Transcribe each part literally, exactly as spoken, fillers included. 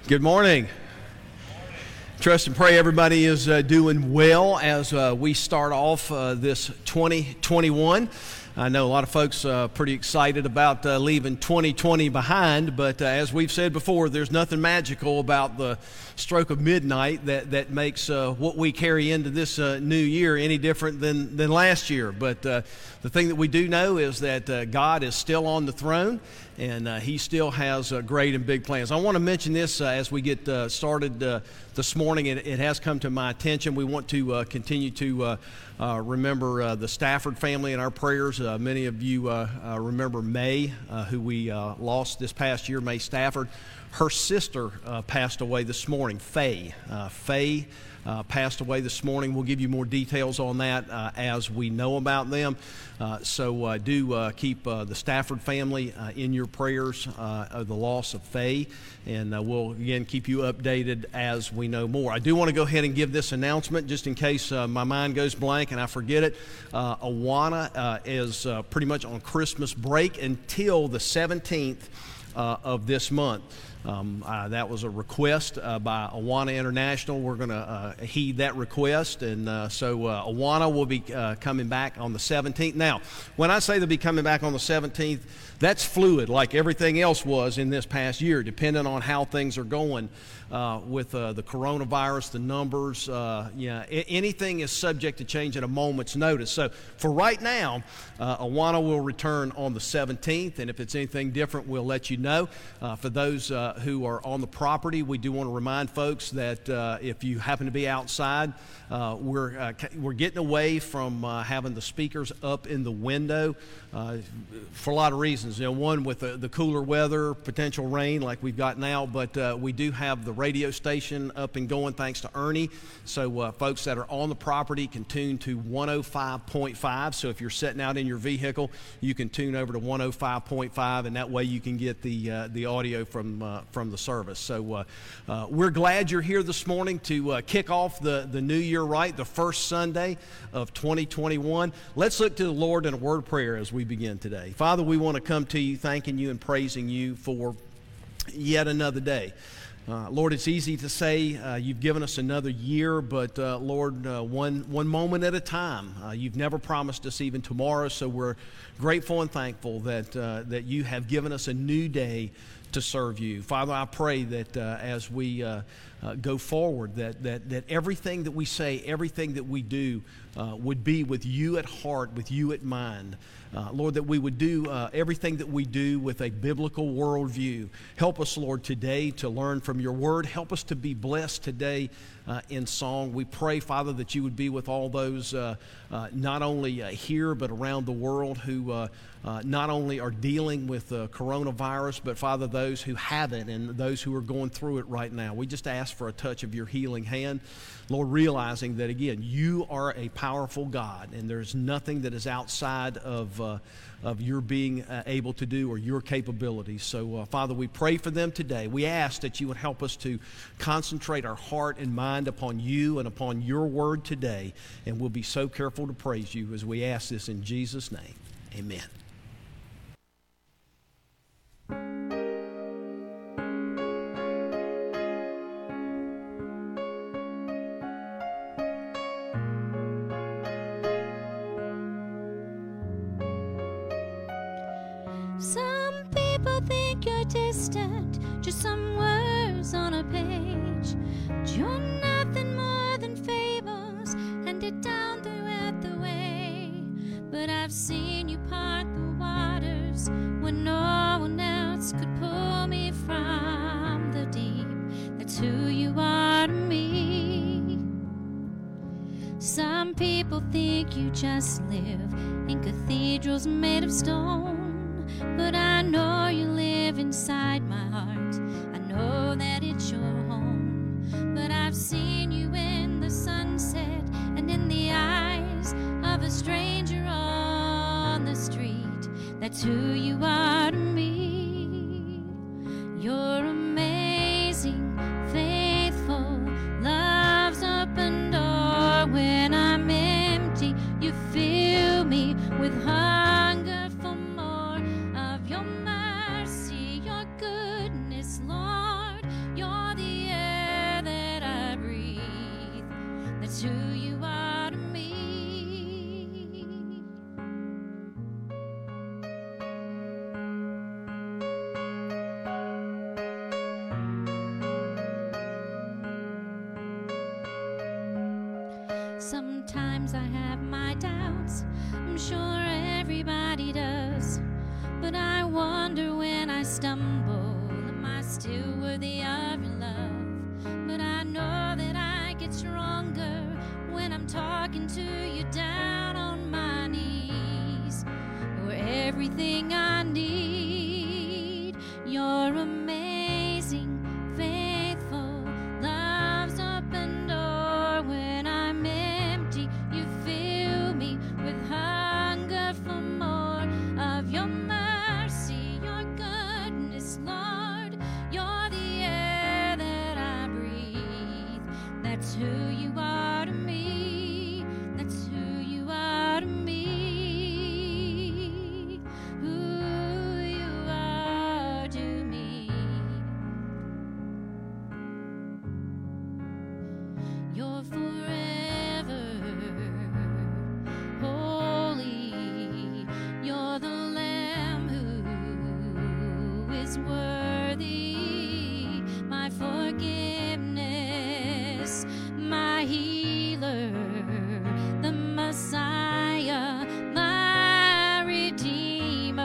Good morning. Trust and pray everybody is uh, doing well as uh, we start off uh, this twenty twenty-one. I know a lot of folks are uh, pretty excited about uh, leaving twenty twenty behind, but uh, as we've said before, there's nothing magical about the stroke of midnight that, that makes uh, what we carry into this uh, new year any different than, than last year. But uh, the thing that we do know is that uh, God is still on the throne, and uh, He still has uh, great and big plans. I want to mention this uh, as we get uh, started uh, this morning. It, it has come to my attention. We want to uh, continue to uh, uh, remember uh, the Stafford family in our prayers. Uh, many of you uh, uh, remember May, uh, who we uh, lost this past year, May Stafford. Her sister uh, passed away this morning, Faye. Uh, Faye uh, passed away this morning. We'll give you more details on that uh, as we know about them. Uh, so uh, do uh, keep uh, the Stafford family uh, in your prayers uh, of the loss of Faye, and uh, we'll again keep you updated as we know more. I do want to go ahead and give this announcement just in case uh, my mind goes blank and I forget it. Uh, Awana uh, is uh, pretty much on Christmas break until the seventeenth uh, of this month. Um, uh, that was a request uh, by Awana International. We're going to uh, heed that request, and uh, so uh, Awana will be uh, coming back on the seventeenth. Now, when I say they'll be coming back on the seventeenth, that's fluid, like everything else was in this past year, depending on how things are going uh, with uh, the coronavirus, the numbers. Uh, yeah, I- anything is subject to change at a moment's notice. So for right now, uh, Awana will return on the seventeenth, and if it's anything different, we'll let you know. Uh, for those uh, who are on the property, we do want to remind folks that uh, if you happen to be outside, uh, we're uh, we're getting away from uh, having the speakers up in the window uh, for a lot of reasons. You know, one with the, the cooler weather, potential rain like we've got now, but uh, we do have the radio station up and going thanks to Ernie. So uh, folks that are on the property can tune to one oh five point five. So if you're sitting out in your vehicle, you can tune over to one oh five point five, and that way you can get the uh, the audio from uh, from the service. So uh, uh, we're glad you're here this morning to uh, kick off the, the new year right, the first Sunday of twenty twenty-one. Let's look to the Lord in a word of prayer as we begin today. Father, we want to come to you thanking you and praising you for yet another day. Uh, Lord, it's easy to say uh, you've given us another year, but uh, Lord, uh, one one moment at a time. Uh, you've never promised us even tomorrow, so we're grateful and thankful that uh, that you have given us a new day to serve you. Father, I pray that uh, as we uh, uh, go forward, that, that that everything that we say, everything that we do uh, would be with you at heart, with you at mind. Uh, Lord, that we would do uh, everything that we do with a biblical worldview. Help us, Lord, today to learn from your word. Help us to be blessed today uh, in song. We pray, Father, that you would be with all those uh, uh, not only uh, here but around the world who uh, uh, not only are dealing with uh, coronavirus, but, Father, those who have it and those who are going through it right now. We just ask for a touch of your healing hand. Lord, realizing that, again, you are a powerful God, and there's nothing that is outside of uh, of your being uh, able to do or your capabilities. So, uh, Father, we pray for them today. We ask that you would help us to concentrate our heart and mind upon you and upon your word today, and we'll be so careful to praise you as we ask this in Jesus' name. Amen. Some people think you're distant, just some words on a page. But you're nothing more than fables handed down throughout the way. But I've seen you part the waters when no one else could pull me from the deep. That's who you are to me. Some people think you just live in cathedrals made of stone. But I know you live inside my heart. I know that it's your home. But I've seen you in the sunset and in the eyes of a stranger on the street. That's who you are to me. You're amazing, faithful, love's open door. When I'm empty, you fill me with hunger for more of your mercy, your goodness, Lord. You're the That's who you are to me. Sometimes I have my doubts, I'm sure everybody does, but I wonder when I stumble, am I still worthy of your love? But I know that I get stronger when I'm talking to you down on my knees. You're everything I need. You're amazing, faithful, love's open door. When I'm empty, you fill me with hunger for more of your mercy, your goodness, Lord. You're the air that I breathe. That's who you are to me. That's who you are to me. Who you are to me. You're forever holy. You're the Lamb who is worthy. My forgiveness, my healer, the Messiah, my Redeemer.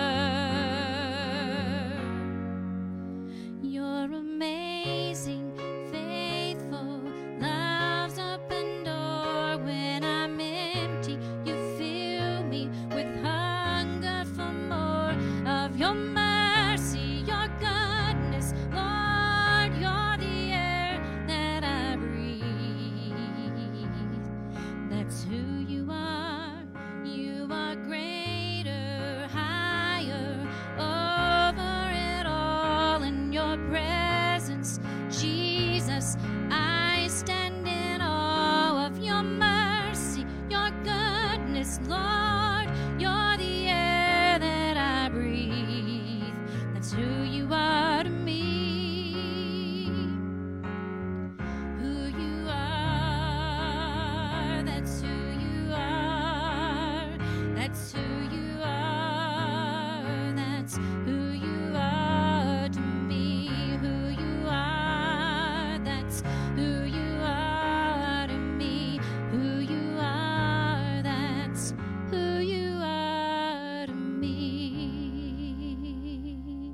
You're amazing, faithful, love's open door. When I'm empty, you fill me with hunger for more of your mercy, your goodness, Lord. You're the air that I breathe. That's who you are. You are greater, higher, over it all. In your presence, Jesus, I stand in awe of your mercy, your goodness, Lord. You're the air that I breathe. That's who you are to me. Who you are, that's who you are. That's who you are. That's who you are to me. Who you are, that's who you are to me. Who you are, that's who you are to me.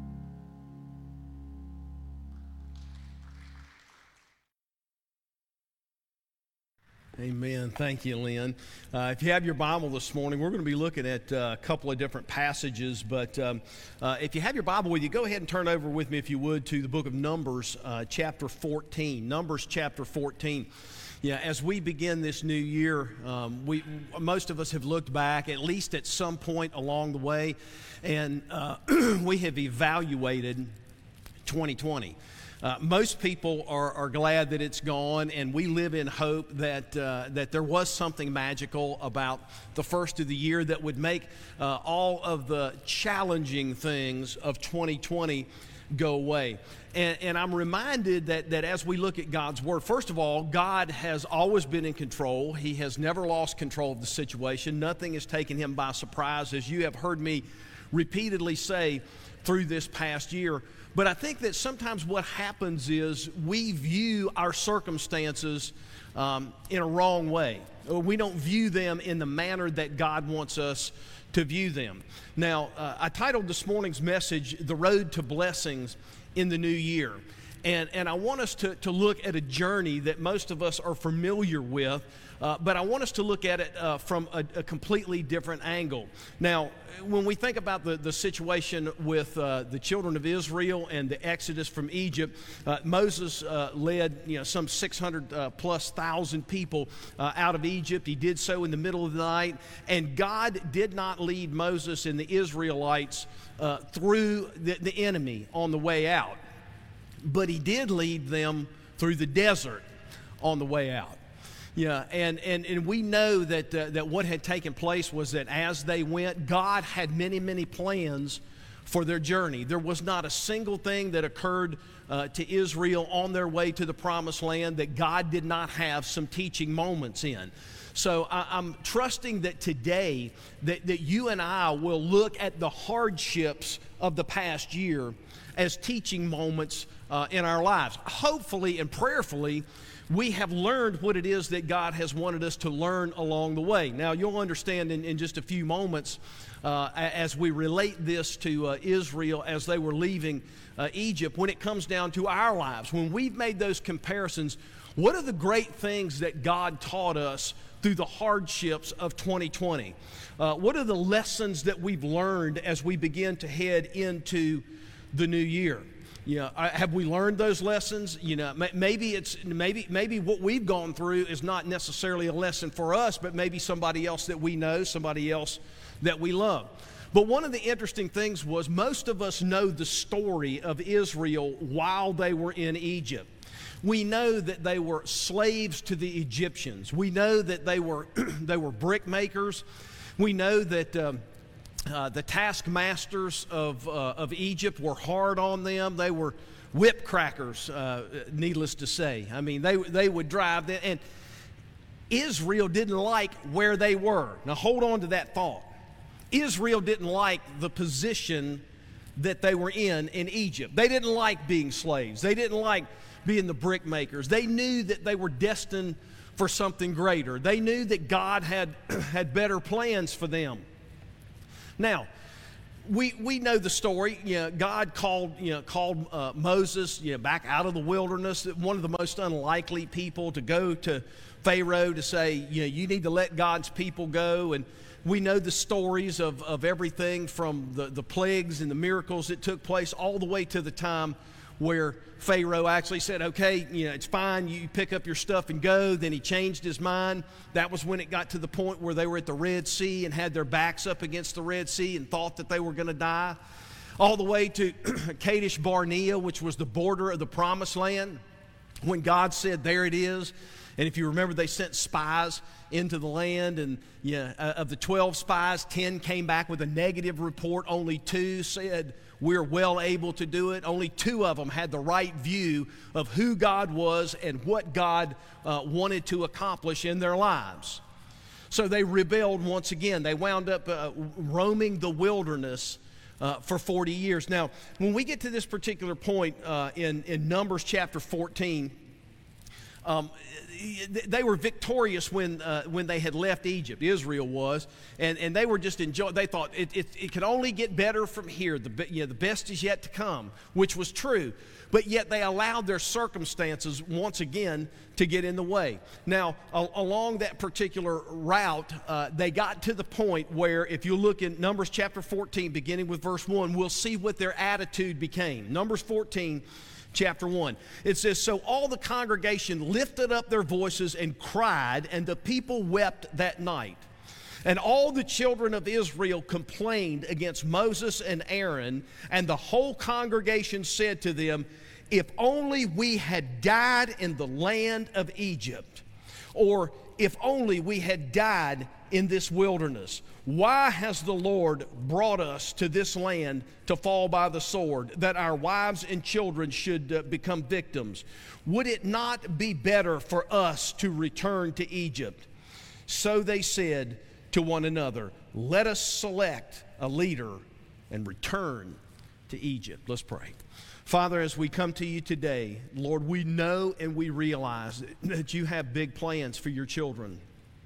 Amen. Thank you, Lynn. Uh, if you have your Bible this morning, we're going to be looking at uh, a couple of different passages. But um, uh, if you have your Bible with you, go ahead and turn over with me, if you would, to the book of Numbers, uh, chapter fourteen. Numbers, chapter fourteen. Yeah, as we begin this new year, um, we most of us have looked back, at least at some point along the way, and uh, we have evaluated twenty twenty. Uh, most people are, are glad that it's gone, and we live in hope that uh, that there was something magical about the first of the year that would make uh, all of the challenging things of twenty twenty go away. And, and I'm reminded that, that as we look at God's Word, first of all, God has always been in control. He has never lost control of the situation. Nothing has taken him by surprise, as you have heard me repeatedly say through this past year. But I think that sometimes what happens is we view our circumstances um, in a wrong way. We don't view them in the manner that God wants us to view them. Now, uh, I titled this morning's message, The Road to Blessings in the New Year. And, and I want us to, to look at a journey that most of us are familiar with, uh, but I want us to look at it uh, from a, a completely different angle. Now, when we think about the, the situation with uh, the children of Israel and the exodus from Egypt, uh, Moses uh, led you know, some six hundred uh, plus thousand people uh, out of Egypt. He did so in the middle of the night, and God did not lead Moses and the Israelites uh, through the, the enemy on the way out. But he did lead them through the desert on the way out. Yeah, and, and, and we know that, uh, that what had taken place was that as they went, God had many, many plans for their journey. There was not a single thing that occurred uh, to Israel on their way to the promised land that God did not have some teaching moments in. So I, I'm trusting that today that, that you and I will look at the hardships of the past year as teaching moments uh, in our lives. Hopefully and prayerfully, we have learned what it is that God has wanted us to learn along the way. Now, you'll understand in, in just a few moments uh, as we relate this to uh, Israel as they were leaving uh, Egypt, when it comes down to our lives. When we've made those comparisons, what are the great things that God taught us through the hardships of twenty twenty? Uh, what are the lessons that we've learned as we begin to head into the new year? You know, have we learned those lessons? You know, maybe it's maybe maybe what we've gone through is not necessarily a lesson for us, but maybe somebody else that we know, somebody else that we love. But one of the interesting things was most of us know the story of Israel while they were in Egypt. We know that they were slaves to the Egyptians. We know that they were they were brick makers. We know that um, uh, the taskmasters of uh, of Egypt were hard on them. They were whip crackers, uh, needless to say. I mean, they they would drive them, and Israel didn't like where they were. Now, hold on to that thought. Israel didn't like the position that they were in in Egypt. They didn't like being slaves. They didn't like being the brick makers. They knew that they were destined for something greater. They knew that God had had better plans for them. Now, we we know the story. You know, God called you know called uh, Moses you know back out of the wilderness. One of the most unlikely people to go to Pharaoh to say you know you need to let God's people go. And we know the stories of of everything from the the plagues and the miracles that took place all the way to the time where Pharaoh actually said, okay, you know, it's fine, you pick up your stuff and go. Then he changed his mind. That was when it got to the point where they were at the Red Sea and had their backs up against the Red Sea and thought that they were going to die. All the way to Kadesh Barnea, which was the border of the Promised Land, when God said, there it is. And if you remember, they sent spies into the land, and you know, uh, of the twelve spies, ten came back with a negative report. Only two said, we're well able to do it. Only two of them had the right view of who God was and what God uh, wanted to accomplish in their lives. So they rebelled once again. They wound up uh, roaming the wilderness uh, for forty years. Now, when we get to this particular point uh, in, in Numbers chapter fourteen, Um, they were victorious when uh, when they had left Egypt. Israel was, and, and they were just enjoying. They thought it, it it could only get better from here. The you know, the best is yet to come, which was true. But yet they allowed their circumstances once again to get in the way. Now, a, along that particular route, uh, they got to the point where, if you look in Numbers chapter fourteen, beginning with verse one, we'll see what their attitude became. Numbers fourteen. Chapter one. It says, so all the congregation lifted up their voices and cried, and the people wept that night. And all the children of Israel complained against Moses and Aaron, and the whole congregation said to them, if only we had died in the land of Egypt, or if only we had died in this wilderness. Why has the Lord brought us to this land to fall by the sword, that our wives and children should uh, become victims? Would it not be better for us to return to Egypt? So they said to one another, let us select a leader and return to Egypt. Let's pray. Father, as we come to you today, Lord, we know and we realize that you have big plans for your children.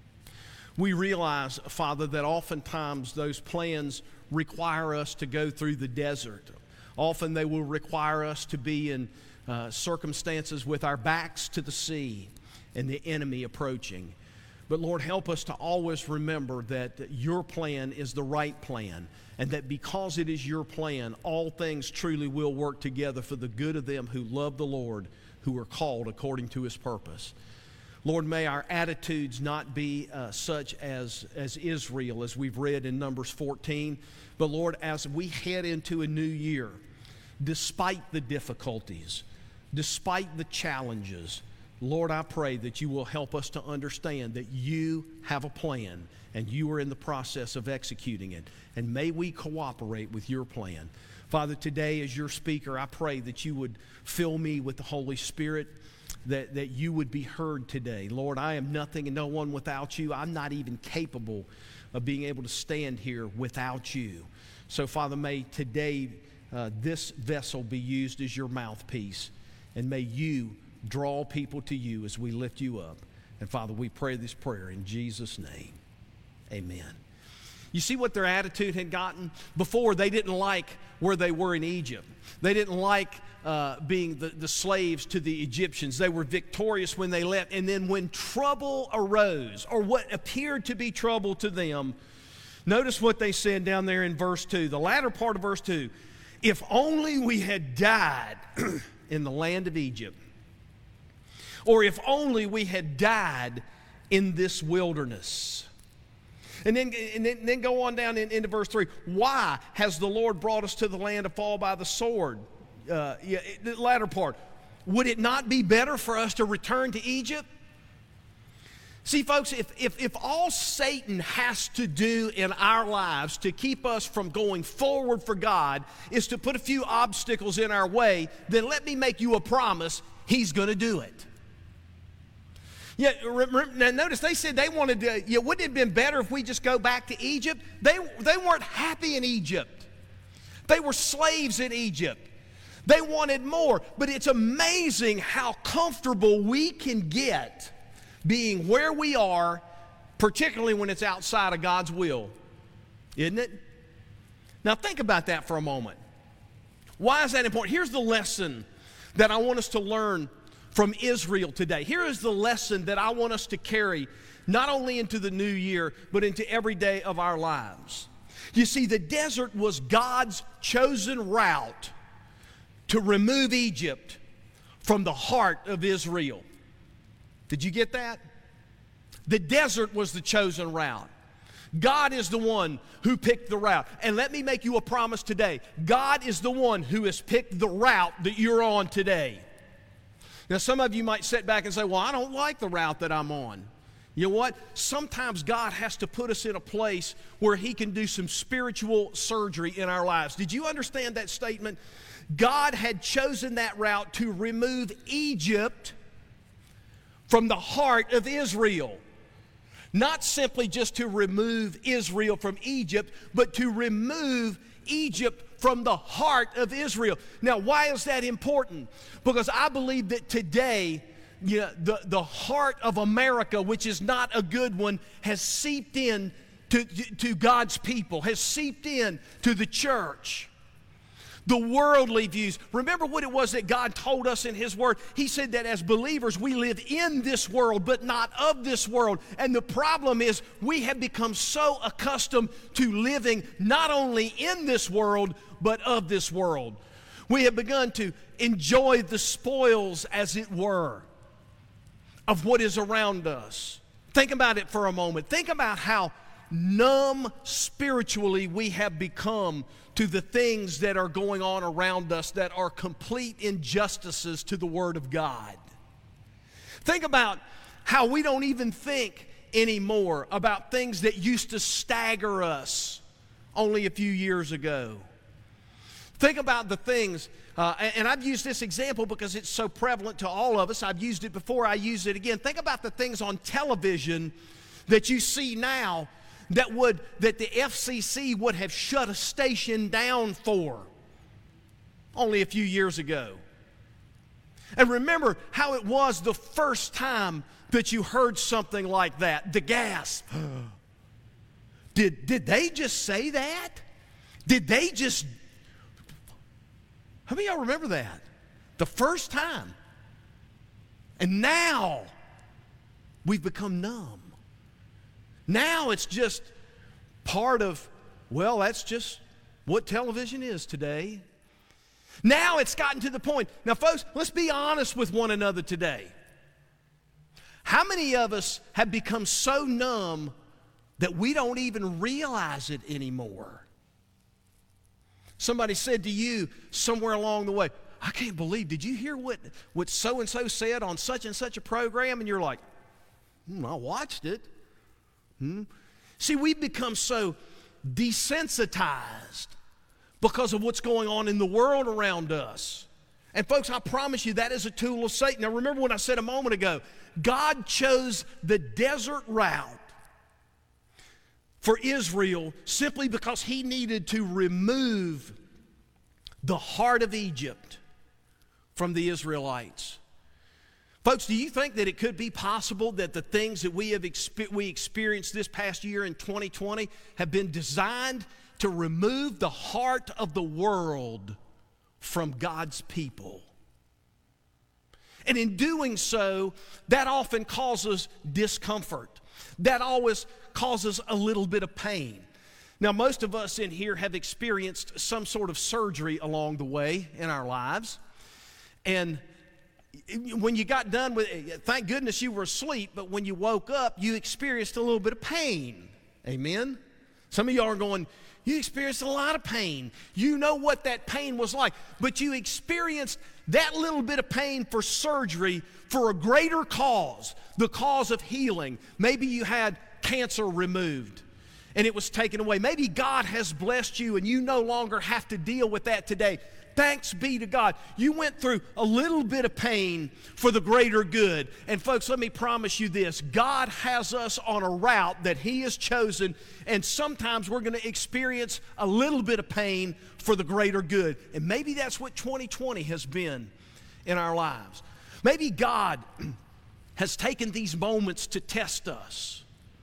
We realize, Father, that oftentimes those plans require us to go through the desert. Often they will require us to be in uh, circumstances with our backs to the sea and the enemy approaching. But Lord, help us to always remember that your plan is the right plan, and that because it is your plan, all things truly will work together for the good of them who love the Lord, who are called according to his purpose. Lord, may our attitudes not be uh, such as, as Israel, as we've read in Numbers fourteen. But Lord, as we head into a new year, despite the difficulties, despite the challenges, Lord, I pray that you will help us to understand that you have a plan and you are in the process of executing it. And may we cooperate with your plan. Father, today as your speaker, I pray that you would fill me with the Holy Spirit, that, that you would be heard today. Lord, I am nothing and no one without you. I'm not even capable of being able to stand here without you. So, Father, may today uh, this vessel be used as your mouthpiece, and may you draw people to you as we lift you up. And, Father, we pray this prayer in Jesus' name. Amen. You see what their attitude had gotten? Before, they didn't like where they were in Egypt. They didn't like uh, being the, the slaves to the Egyptians. They were victorious when they left. And then when trouble arose, or what appeared to be trouble to them, notice what they said down there in verse two, the latter part of verse two. If only we had died in the land of Egypt, or if only we had died in this wilderness. And then, and then, then go on down in, into verse three. Why has the Lord brought us to the land to fall by the sword? Uh, yeah, the latter part. Would it not be better for us to return to Egypt? See, folks, if, if, if all Satan has to do in our lives to keep us from going forward for God is to put a few obstacles in our way, then let me make you a promise, he's going to do it. Yeah, now notice they said they wanted to, yeah, wouldn't it have been better if we just go back to Egypt? They, they weren't happy in Egypt. They were slaves in Egypt. They wanted more. But it's amazing how comfortable we can get being where we are, particularly when it's outside of God's will. Isn't it? Now think about that for a moment. Why is that important? Here's the lesson that I want us to learn from Israel today. Here is the lesson that I want us to carry not only into the new year, but into every day of our lives. You see, the desert was God's chosen route to remove Egypt from the heart of Israel. Did you get that? The desert was the chosen route. God is the one who picked the route. And let me make you a promise today. God is the one who has picked the route that you're on today. Now, some of you might sit back and say, well, I don't like the route that I'm on. You know what? Sometimes God has to put us in a place where he can do some spiritual surgery in our lives. Did you understand that statement? God had chosen that route to remove Egypt from the heart of Israel. Not simply just to remove Israel from Egypt, but to remove Egypt from the heart of Israel. Now, why is that important? Because I believe that today, you know, the, the heart of America, which is not a good one, has seeped in to, to God's people, has seeped in to the church. The worldly views. Remember what it was that God told us in his word. He said that as believers we live in this world but not of this world. And the problem is we have become so accustomed to living not only in this world but of this world. We have begun to enjoy the spoils, as it were, of what is around us. Think about it for a moment. Think about how numb spiritually we have become to the things that are going on around us that are complete injustices to the Word of God. Think about how we don't even think anymore about things that used to stagger us only a few years ago. Think about the things, uh, and, and I've used this example because it's so prevalent to all of us. I've used it before, I use it again. Think about the things on television that you see now that would that the F C C would have shut a station down for only a few years ago. And remember how it was the first time that you heard something like that, the gasp. Did, did they just say that? Did they just... How many of y'all remember that? The first time. And now we've become numb. Now it's just part of, well, that's just what television is today. Now it's gotten to the point. Now, folks, let's be honest with one another today. How many of us have become so numb that we don't even realize it anymore? Somebody said to you somewhere along the way, I can't believe, did you hear what, what so-and-so said on such and such a program? And you're like, hmm, I watched it. Hmm. See, we've become so desensitized because of what's going on in the world around us. And folks, I promise you that is a tool of Satan. Now remember what I said a moment ago. God chose the desert route for Israel simply because he needed to remove the heart of Egypt from the Israelites. Folks, do you think that it could be possible that the things that we have expe- we experienced this past year in twenty twenty have been designed to remove the heart of the world from God's people? And in doing so, that often causes discomfort. That always causes a little bit of pain. Now, most of us in here have experienced some sort of surgery along the way in our lives. And when you got done with it, thank goodness you were asleep, but when you woke up, you experienced a little bit of pain. Amen? Some of y'all are going, you experienced a lot of pain. You know what that pain was like, but you experienced that little bit of pain for surgery for a greater cause, the cause of healing. Maybe you had cancer removed and it was taken away. Maybe God has blessed you and you no longer have to deal with that today. Thanks be to God. You went through a little bit of pain for the greater good. And folks, let me promise you this. God has us on a route that he has chosen, and sometimes we're going to experience a little bit of pain for the greater good. And maybe that's what twenty twenty has been in our lives. Maybe God has taken these moments to test us.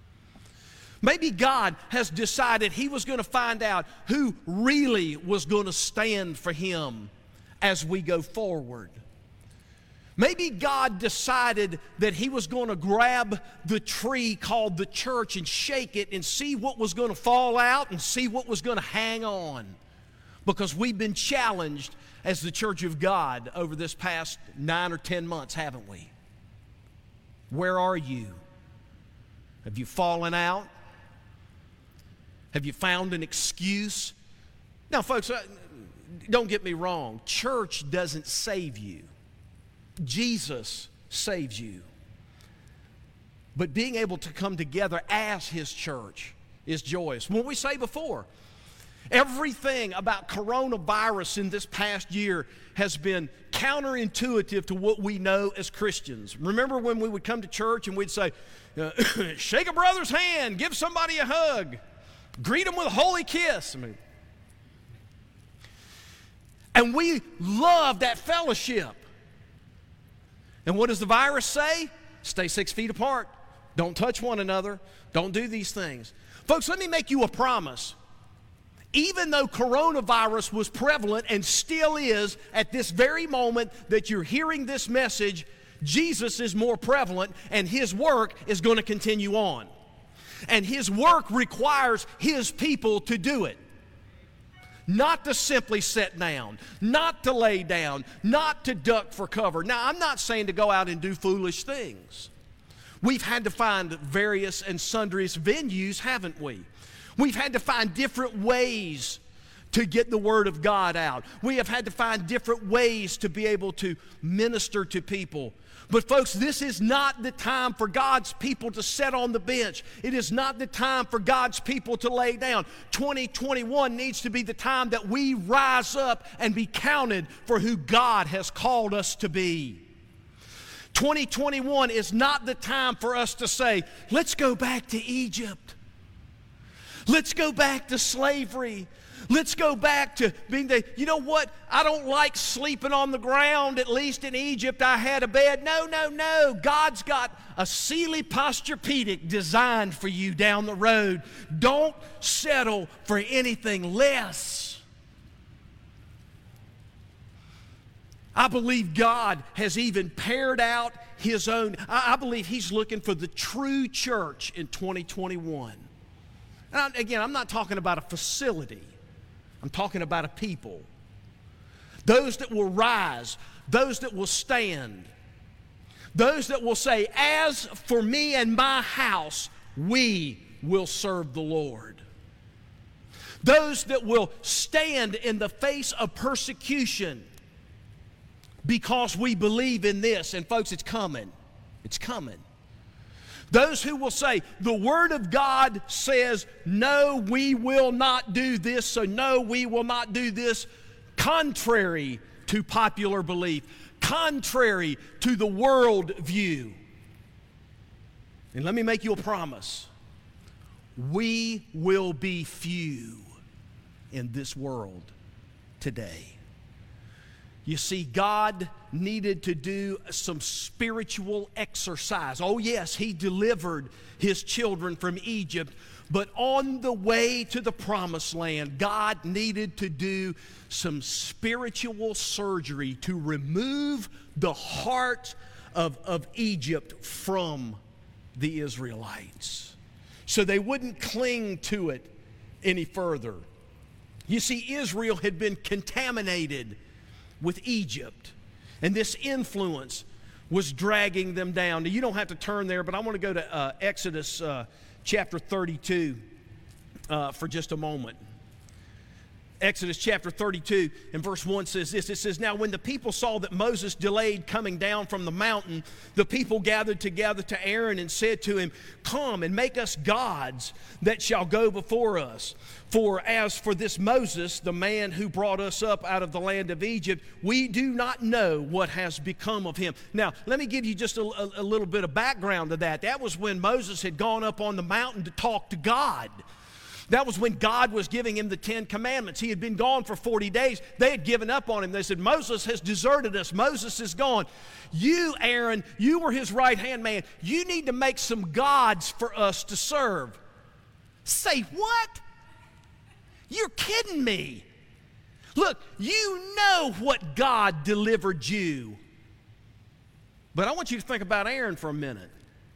Maybe God has decided he was going to find out who really was going to stand for him as we go forward. Maybe God decided that he was going to grab the tree called the church and shake it and see what was going to fall out and see what was going to hang on. Because we've been challenged as the church of God over this past nine or ten months, haven't we? Where are you? Have you fallen out? Have you found an excuse? Now, folks, don't get me wrong. Church doesn't save you. Jesus saves you. But being able to come together as his church is joyous. When we say before, everything about coronavirus in this past year has been counterintuitive to what we know as Christians. Remember when we would come to church and we'd say, uh, shake a brother's hand, give somebody a hug. Greet them with a holy kiss. I mean, and we love that fellowship. And what does the virus say? Stay six feet apart. Don't touch one another. Don't do these things. Folks, let me make you a promise. Even though coronavirus was prevalent and still is at this very moment that you're hearing this message, Jesus is more prevalent and his work is going to continue on. And his work requires his people to do it. Not to simply sit down, not to lay down, not to duck for cover. Now, I'm not saying to go out and do foolish things. We've had to find various and sundry venues, haven't we? We've had to find different ways to get the Word of God out. We have had to find different ways to be able to minister to people. But folks, this is not the time for God's people to sit on the bench. It is not the time for God's people to lay down. twenty twenty-one needs to be the time that we rise up and be counted for who God has called us to be. twenty twenty-one is not the time for us to say, let's go back to Egypt. Let's go back to slavery. Let's go back to being the, you know what? I don't like sleeping on the ground. At least in Egypt I had a bed. No, no, no. God's got a Sealy Posturepedic designed for you down the road. Don't settle for anything less. I believe God has even paired out his own. I, I believe he's looking for the true church in twenty twenty-one. And I, again, I'm not talking about a facility. I'm talking about a people. Those that will rise, those that will stand, those that will say, as for me and my house, we will serve the Lord. Those that will stand in the face of persecution because we believe in this. And folks, it's coming. It's coming. Those who will say, the Word of God says, no, we will not do this, so no, we will not do this, contrary to popular belief, contrary to the world view. And let me make you a promise. We will be few in this world today. You see, God needed to do some spiritual exercise. Oh yes, He delivered His children from Egypt, but on the way to the promised land, God needed to do some spiritual surgery to remove the heart of, of Egypt from the Israelites, so they wouldn't cling to it any further. You see, Israel had been contaminated with Egypt, and this influence was dragging them down. Now, you don't have to turn there, but I want to go to uh, Exodus uh, chapter thirty-two uh, for just a moment. Exodus chapter thirty-two and verse one says this. It says, now when the people saw that Moses delayed coming down from the mountain, the people gathered together to Aaron and said to him, come and make us gods that shall go before us. For as for this Moses, the man who brought us up out of the land of Egypt, we do not know what has become of him. Now, let me give you just a, a, a little bit of background to that. That was when Moses had gone up on the mountain to talk to God. That was when God was giving him the Ten Commandments. He had been gone for forty days. They had given up on him. They said, Moses has deserted us. Moses is gone. You, Aaron, you were his right-hand man. You need to make some gods for us to serve. Say what? You're kidding me. Look, you know what God delivered you. But I want you to think about Aaron for a minute.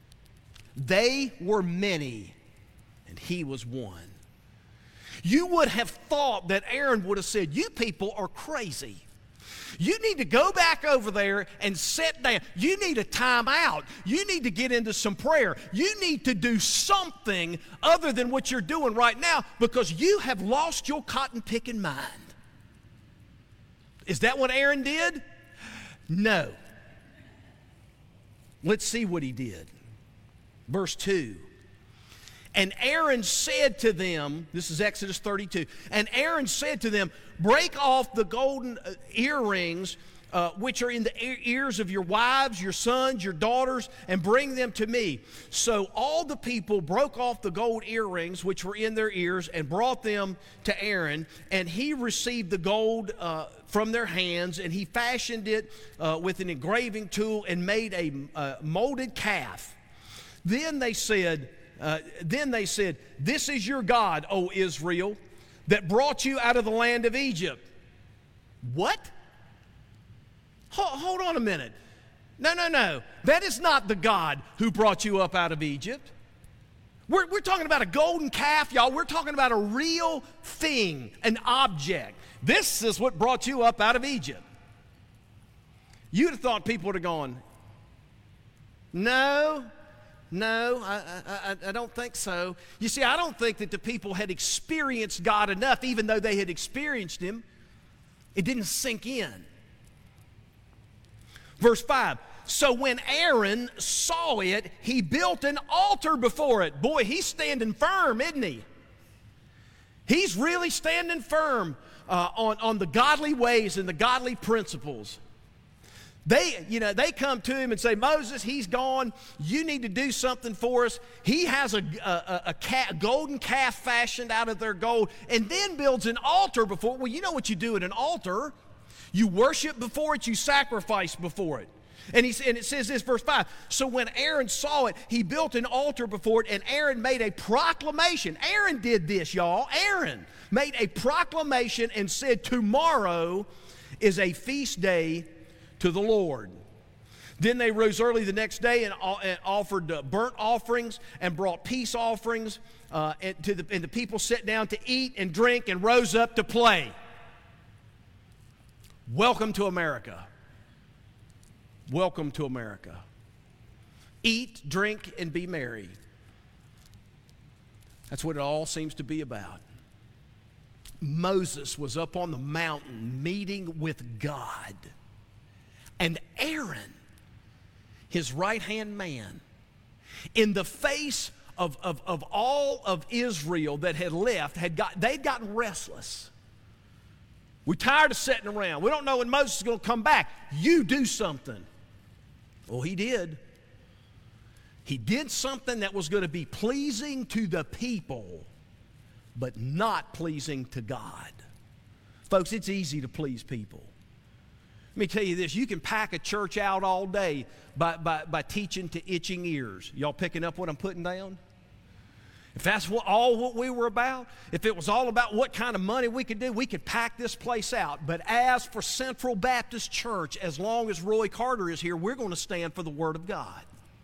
They were many, and he was one. You would have thought that Aaron would have said, you people are crazy. You need to go back over there and sit down. You need a time out. You need to get into some prayer. You need to do something other than what you're doing right now, because you have lost your cotton-picking mind. Is that what Aaron did? No. Let's see what he did. Verse two. And Aaron said to them, this is Exodus thirty-two, and Aaron said to them, break off the golden earrings uh, which are in the ears of your wives, your sons, your daughters, and bring them to me. So all the people broke off the gold earrings which were in their ears and brought them to Aaron, and he received the gold uh, from their hands, and he fashioned it uh, with an engraving tool and made a uh, molded calf. Then they said, Uh, then they said, this is your God, O Israel, that brought you out of the land of Egypt. What? Hold, hold on a minute. No, no, no. That is not the God who brought you up out of Egypt. We're, we're talking about a golden calf, y'all. We're talking about a real thing, an object. This is what brought you up out of Egypt. You'd have thought people would have gone, no, No, I, I, I don't think so. You see, I don't think that the people had experienced God enough, even though they had experienced Him. It didn't sink in. Verse five, so when Aaron saw it, he built an altar before it. Boy, he's standing firm, isn't he? He's really standing firm uh, on, on the godly ways and the godly principles. They, you know, they come to him and say, Moses, he's gone. You need to do something for us. He has a, a, a, cat, golden calf fashioned out of their gold, and then builds an altar before it. Well, you know what you do at an altar. You worship before it. You sacrifice before it. And, he, and it says this, verse five, so when Aaron saw it, he built an altar before it, and Aaron made a proclamation. Aaron did this, y'all. Aaron made a proclamation and said, tomorrow is a feast day to the Lord. Then they rose early the next day and, and offered uh, burnt offerings and brought peace offerings, uh, and, to the, and the people sat down to eat and drink and rose up to play. Welcome to America. Welcome to America. Eat, drink, and be merry. That's what it all seems to be about. Moses was up on the mountain meeting with God. And Aaron, his right-hand man, in the face of, of, of all of Israel that had left, had got, they'd gotten restless. We're tired of sitting around. We don't know when Moses is going to come back. You do something. Well, he did. He did something that was going to be pleasing to the people, but not pleasing to God. Folks, it's easy to please people. Let me tell you this, you can pack a church out all day by, by, by teaching to itching ears. Y'all picking up what I'm putting down? If that's what, all what we were about, if it was all about what kind of money we could do, we could pack this place out. But as for Central Baptist Church, as long as Roy Carter is here, we're going to stand for the Word of God.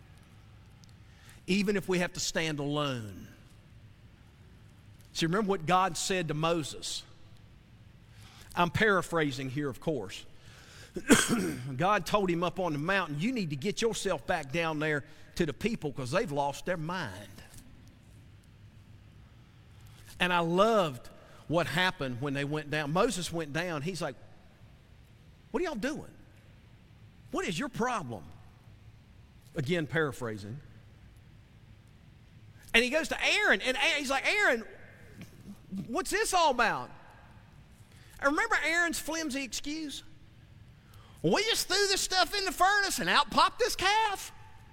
Even if we have to stand alone. See, remember what God said to Moses? I'm paraphrasing here, of course. God told him up on the mountain, you need to get yourself back down there to the people because they've lost their mind. And I loved what happened when they went down. Moses went down. He's like, what are y'all doing? What is your problem? Again, paraphrasing. And he goes to Aaron, and he's like, Aaron, what's this all about? And remember Aaron's flimsy excuse? We just threw this stuff in the furnace and out popped this calf.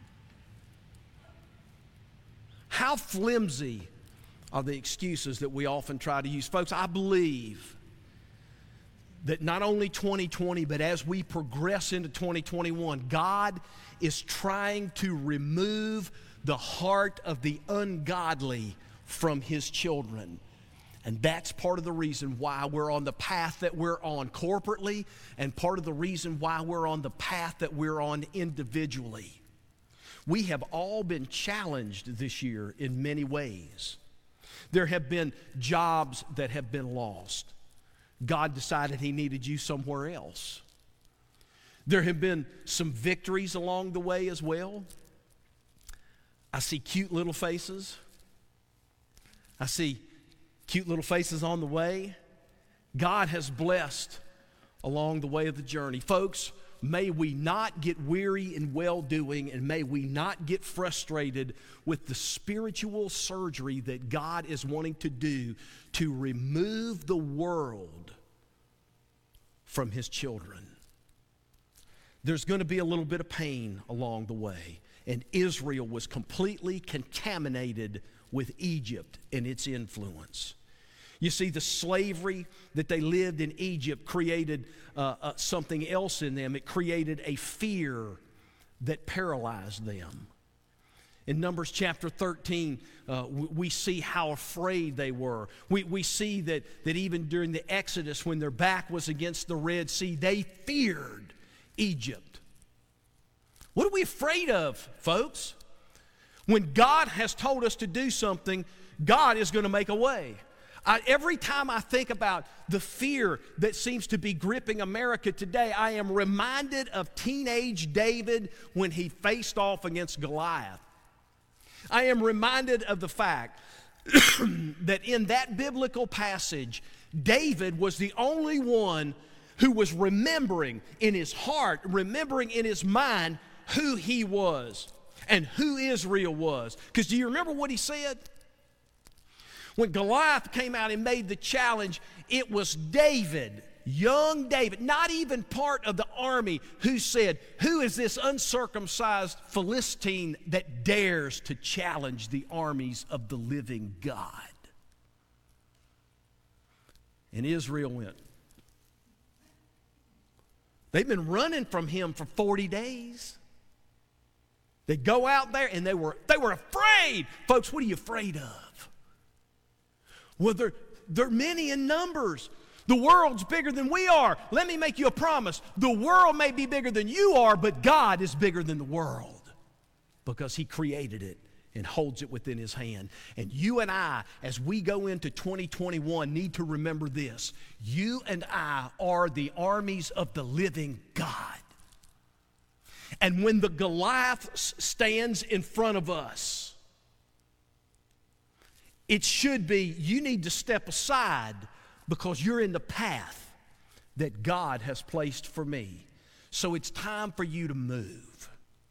How flimsy are the excuses that we often try to use. Folks, I believe that not only twenty twenty, but as we progress into twenty twenty-one, God is trying to remove the heart of the ungodly from His children. And that's part of the reason why we're on the path that we're on corporately, and part of the reason why we're on the path that we're on individually. We have all been challenged this year in many ways. There have been jobs that have been lost. God decided He needed you somewhere else. There have been some victories along the way as well. I see cute little faces. I see cute little faces on the way. God has blessed along the way of the journey. Folks, may we not get weary in well-doing, and may we not get frustrated with the spiritual surgery that God is wanting to do to remove the world from His children. There's going to be a little bit of pain along the way, and Israel was completely contaminated with Egypt and its influence. You see, the slavery that they lived in Egypt created uh, uh, something else in them. It created a fear that paralyzed them. In Numbers chapter thirteen, uh, we, we see how afraid they were. We, we see that, that even during the Exodus, when their back was against the Red Sea, they feared Egypt. What are we afraid of, folks? When God has told us to do something, God is going to make a way. I, every time I think about the fear that seems to be gripping America today, I am reminded of teenage David when he faced off against Goliath. I am reminded of the fact that in that biblical passage, David was the only one who was remembering in his heart, remembering in his mind who he was and who Israel was. Because do you remember what he said? When Goliath came out and made the challenge, it was David, young David, not even part of the army, who said, who is this uncircumcised Philistine that dares to challenge the armies of the living God? And Israel went. They've been running from him for forty days. They go out there and they were, they were afraid. Folks, what are you afraid of? Well, they're, they're many in numbers. The world's bigger than we are. Let me make you a promise. The world may be bigger than you are, but God is bigger than the world because He created it and holds it within His hand. And you and I, as we go into twenty twenty-one, need to remember this. You and I are the armies of the living God. And when the Goliath stands in front of us, it should be, you need to step aside because you're in the path that God has placed for me. So it's time for you to move.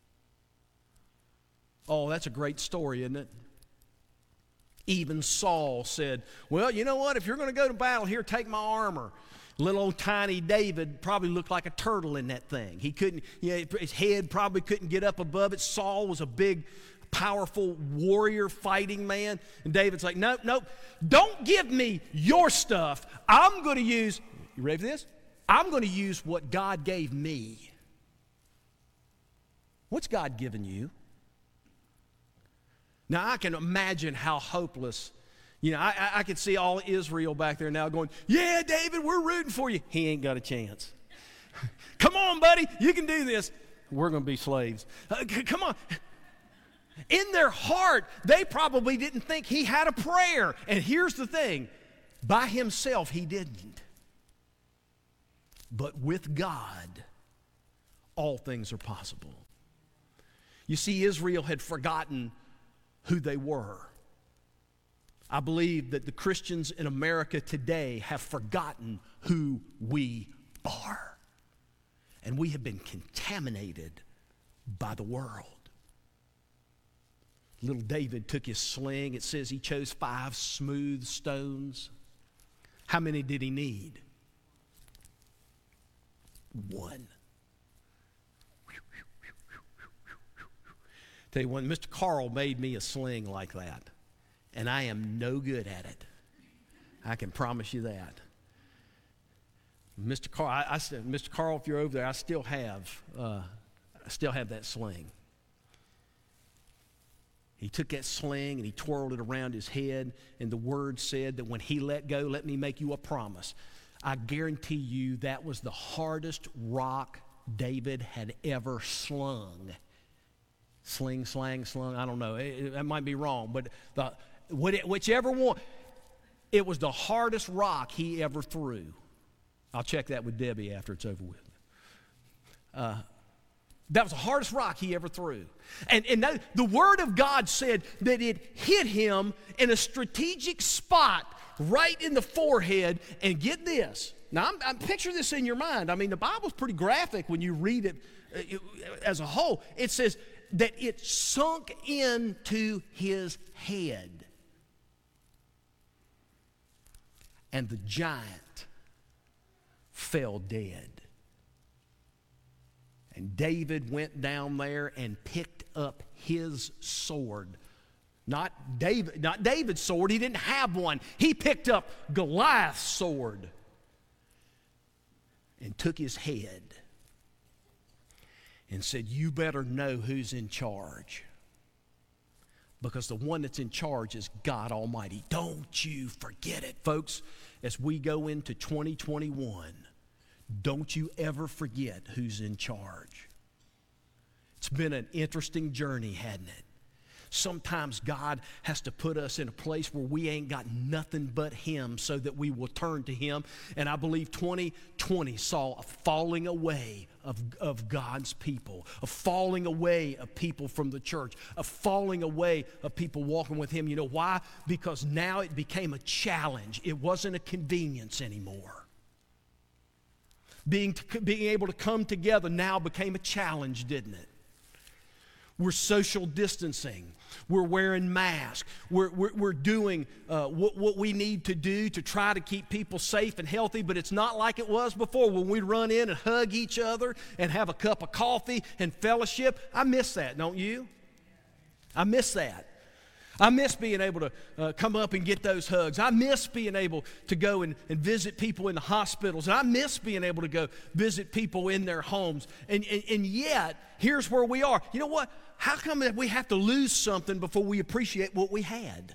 Oh, that's a great story, isn't it? Even Saul said, well, you know what? If you're going to go to battle, here, take my armor. Little old tiny David probably looked like a turtle in that thing. He couldn't, you know, his head probably couldn't get up above it. Saul was a big, powerful warrior fighting man. And David's like, nope, nope, don't give me your stuff. I'm going to use, you ready for this? I'm going to use what God gave me. What's God given you? Now, I can imagine how hopeless, you know, I, I, I could see all Israel back there now going, yeah, David, we're rooting for you. He ain't got a chance. Come on, buddy, you can do this. We're going to be slaves. Uh, c- come on. In their heart, they probably didn't think he had a prayer. And here's the thing, by himself, he didn't. But with God, all things are possible. You see, Israel had forgotten who they were. I believe that the Christians in America today have forgotten who we are. And we have been contaminated by the world. Little David took his sling. It says he chose five smooth stones. How many did he need? One. Tell you what, Mister Carl made me a sling like that, and I am no good at it. I can promise you that. Mister Carl, I, I said, Mister Carl, if you're over there, I still have, uh, I still have that sling. He took that sling and he twirled it around his head, and the word said that when he let go, let me make you a promise. I guarantee you that was the hardest rock David had ever slung. Sling, slang, slung, I don't know. It, it might be wrong, but the, whichever one, it was the hardest rock he ever threw. I'll check that with Debbie after it's over with. Uh, that was the hardest rock he ever threw. And, and that, the Word of God said that it hit him in a strategic spot right in the forehead. And get this. Now, I'm, I'm picture this in your mind. I mean, the Bible's pretty graphic when you read it, uh, it as a whole. It says that it sunk into his head. And the giant fell dead. And David went down there and picked up his sword. Not David, not David's sword. He didn't have one. He picked up Goliath's sword and took his head and said, you better know who's in charge, because the one that's in charge is God Almighty. Don't you forget it, folks. As we go into twenty twenty-one, don't you ever forget who's in charge. It's been an interesting journey, hasn't it? Sometimes God has to put us in a place where we ain't got nothing but Him so that we will turn to Him. And I believe twenty twenty saw a falling away of, of God's people, a falling away of people from the church, a falling away of people walking with Him. You know why? Because now it became a challenge. It wasn't a convenience anymore. Being, to, being able to come together now became a challenge, didn't it? We're social distancing. We're wearing masks. We're, we're, we're doing uh, what, what we need to do to try to keep people safe and healthy, but it's not like it was before when we'd run in and hug each other and have a cup of coffee and fellowship. I miss that, don't you? I miss that. I miss being able to uh, come up and get those hugs. I miss being able to go and, and visit people in the hospitals. And I miss being able to go visit people in their homes. And, and, and yet, here's where we are. You know what? How come that we have to lose something before we appreciate what we had?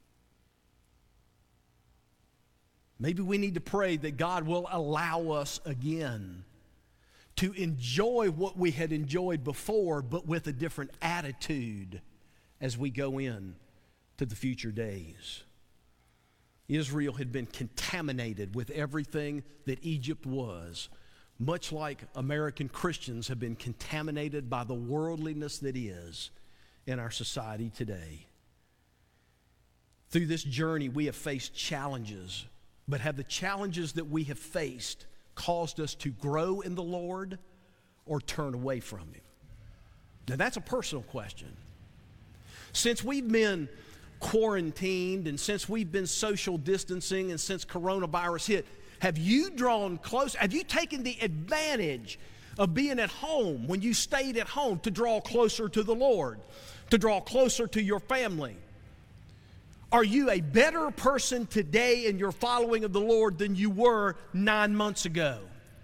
Maybe we need to pray that God will allow us again to enjoy what we had enjoyed before, but with a different attitude as we go in to the future days. Israel had been contaminated with everything that Egypt was, much like American Christians have been contaminated by the worldliness that is in our society today. Through this journey, we have faced challenges, but have the challenges that we have faced caused us to grow in the Lord, or turn away from Him? Now, that's a personal question. Since we've been quarantined and since we've been social distancing and since coronavirus hit, have you drawn close? Have you taken the advantage of being at home when you stayed at home to draw closer to the Lord, to draw closer to your family? Are you a better person today in your following of the Lord than you were nine months ago?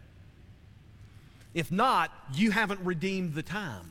If not, you haven't redeemed the time.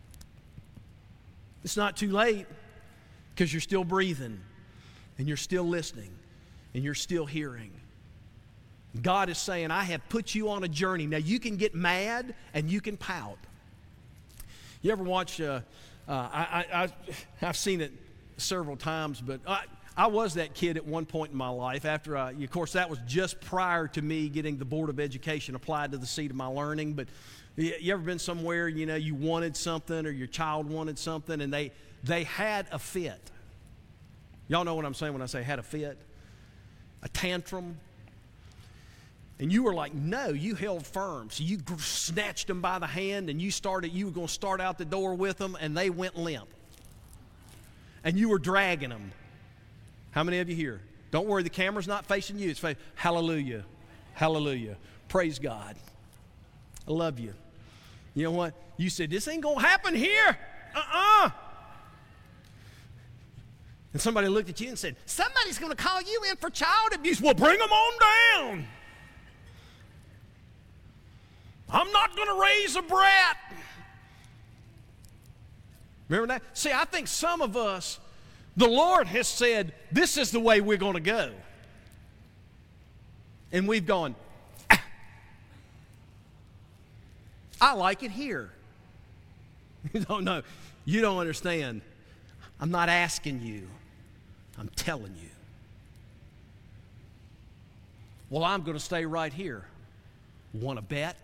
It's not too late because you're still breathing and you're still listening and you're still hearing. God is saying, I have put you on a journey. Now, you can get mad and you can pout. You ever watch, uh, uh, I, I, I, I've seen it several times, but I, I was that kid at one point in my life. After, I, of course, that was just prior to me getting the Board of Education applied to the seat of my learning. But you, you ever been somewhere, you know, you wanted something or your child wanted something and they, they had a fit. Y'all know what I'm saying when I say had a fit? A tantrum. And you were like, no, you held firm. So you snatched them by the hand and you started, you were going to start out the door with them and they went limp. And you were dragging them. How many of you here? Don't worry, the camera's not facing you. It's facing, hallelujah, hallelujah. Praise God. I love you. You know what? You said, this ain't going to happen here. Uh-uh. And somebody looked at you and said, somebody's going to call you in for child abuse. Well, bring them on down. I'm not going to raise a brat. Remember that? See, I think some of us, the Lord has said, this is the way we're going to go. And we've gone, ah, I like it here. You don't know. You don't understand. I'm not asking you. I'm telling you. Well, I'm going to stay right here. Want to bet?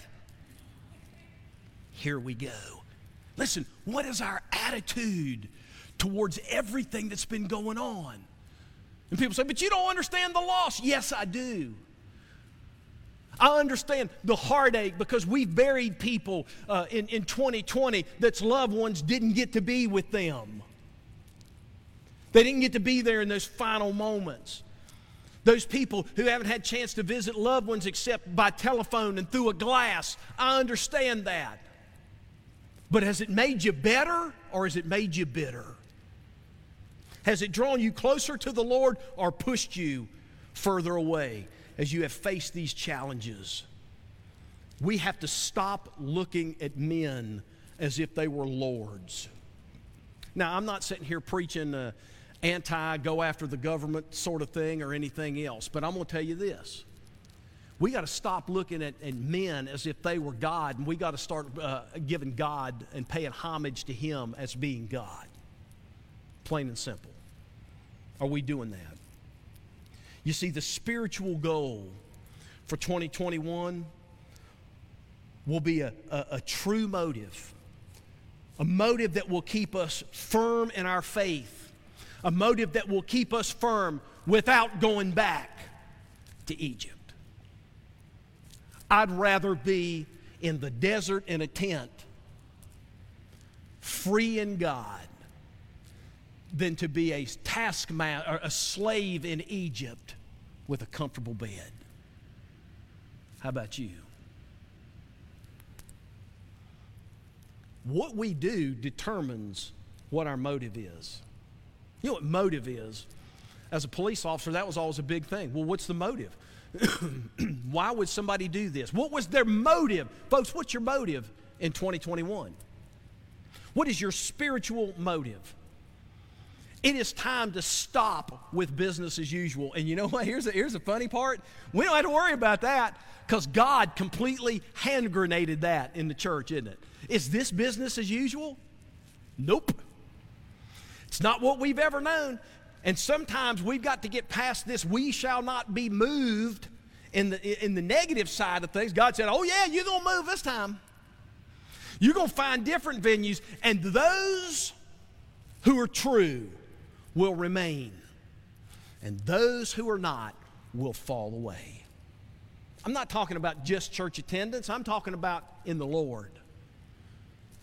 Here we go. Listen, what is our attitude towards everything that's been going on? And people say, but you don't understand the loss. Yes, I do. I understand the heartache because we buried people uh, in, in twenty twenty that's loved ones didn't get to be with them. They didn't get to be there in those final moments. Those people who haven't had a chance to visit loved ones except by telephone and through a glass. I understand that. But has it made you better or has it made you bitter? Has it drawn you closer to the Lord or pushed you further away as you have faced these challenges? We have to stop looking at men as if they were lords. Now, I'm not sitting here preaching uh, anti, go after the government sort of thing or anything else, but I'm going to tell you this. We got to stop looking at, at men as if they were God, and we got to start uh, giving God and paying homage to Him as being God. Plain and simple. Are we doing that? You see, the spiritual goal for twenty twenty-one will be a, a, a true motive, a motive that will keep us firm in our faith, a motive that will keep us firm without going back to Egypt. I'd rather be in the desert in a tent, free in God, than to be a taskmaster or a slave in Egypt with a comfortable bed. How about you? What we do determines what our motive is. You know what motive is? As a police officer, that was always a big thing. Well, what's the motive? Why would somebody do this? What was their motive? Folks, what's your motive in twenty twenty-one? What is your spiritual motive? It is time to stop with business as usual. And you know what? Here's the, here's the funny part. We don't have to worry about that because God completely hand grenaded that in the church, isn't it? Is this business as usual? Nope. It's not what we've ever known. And sometimes we've got to get past this we shall not be moved in the, in the negative side of things. God said, oh yeah, you're going to move this time. You're going to find different venues, and those who are true will remain, and those who are not will fall away. I'm not talking about just church attendance. I'm talking about in the Lord.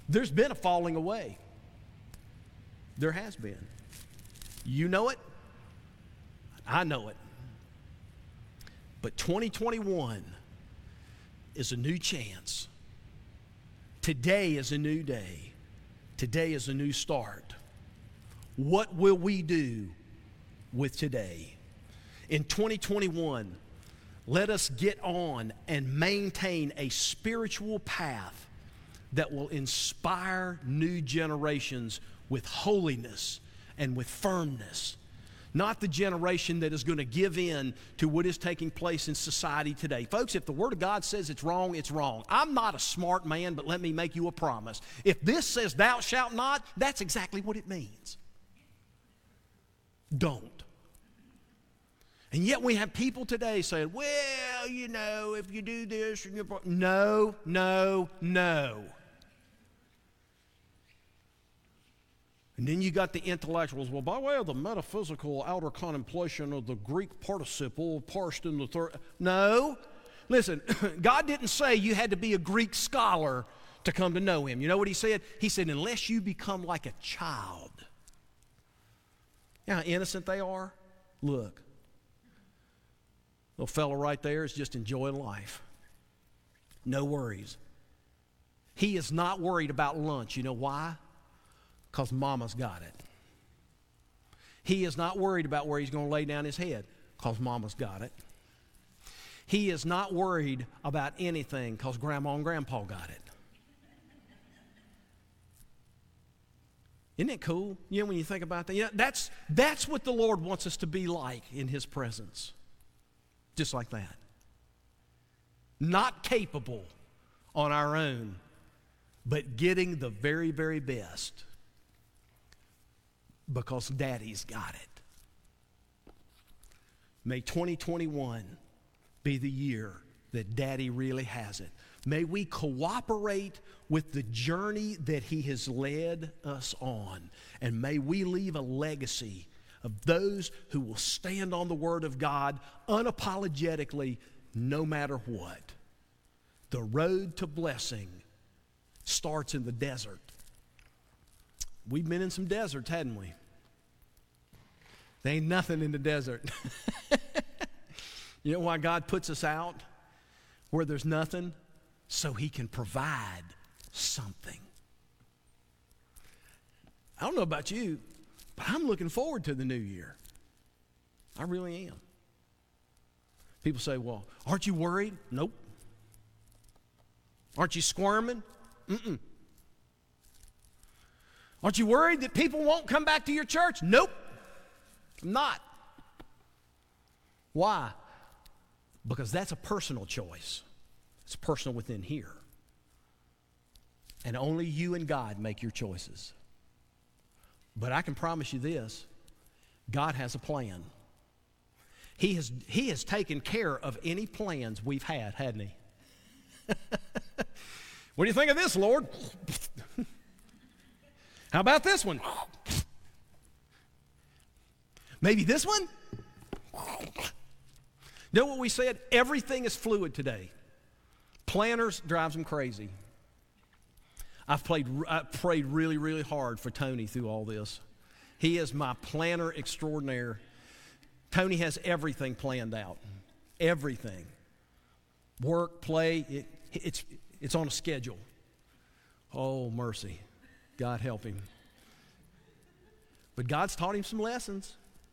There's been a falling away. There has been. You know it. I know it. But twenty twenty-one is a new chance. Today is a new day. Today is a new start. What will we do with today? In twenty twenty-one, let us get on and maintain a spiritual path that will inspire new generations with holiness and with firmness. Not the generation that is going to give in to what is taking place in society today. Folks, if the Word of God says it's wrong, it's wrong. I'm not a smart man, but let me make you a promise. If this says thou shalt not, that's exactly what it means. Don't. And yet we have people today saying, well, you know, if you do this, you're going to... No, no, no. And then you got the intellectuals. Well, by way of the metaphysical outer contemplation of the Greek participle parsed in the third. No. Listen, God didn't say you had to be a Greek scholar to come to know Him. You know what He said? He said, unless you become like a child. You know how innocent they are? Look. Little fellow right there is just enjoying life. No worries. He is not worried about lunch. You know why? Because mama's got it. He is not worried about where he's going to lay down his head because mama's got it. He is not worried about anything because grandma and grandpa got it. Isn't it cool? You know, when you think about that, yeah, that's, that's what the Lord wants us to be like in His presence. Just like that. Not capable on our own, but getting the very, very best. Because Daddy's got it. May twenty twenty-one be the year that Daddy really has it. May we cooperate with the journey that He has led us on. And may we leave a legacy of those who will stand on the Word of God unapologetically no matter what. The road to blessing starts in the desert. We've been in some deserts, hadn't we? There ain't nothing in the desert. You know why God puts us out where there's nothing? So He can provide something. I don't know about you, but I'm looking forward to the new year. I really am. People say, well, aren't you worried? Nope. Aren't you squirming? Mm-mm. Aren't you worried that people won't come back to your church? Nope. I'm not. Why? Because that's a personal choice. It's personal within here. And only you and God make your choices. But I can promise you this, God has a plan. He has, he has taken care of any plans we've had, hadn't He? What do you think of this, Lord? How about this one? Maybe this one? Know what we said? Everything is fluid today. Planners drives them crazy. I've played, I prayed really, really hard for Tony through all this. He is my planner extraordinaire. Tony has everything planned out. Everything. Work, play, it, it's, it's on a schedule. Oh, mercy. God help him. But God's taught him some lessons.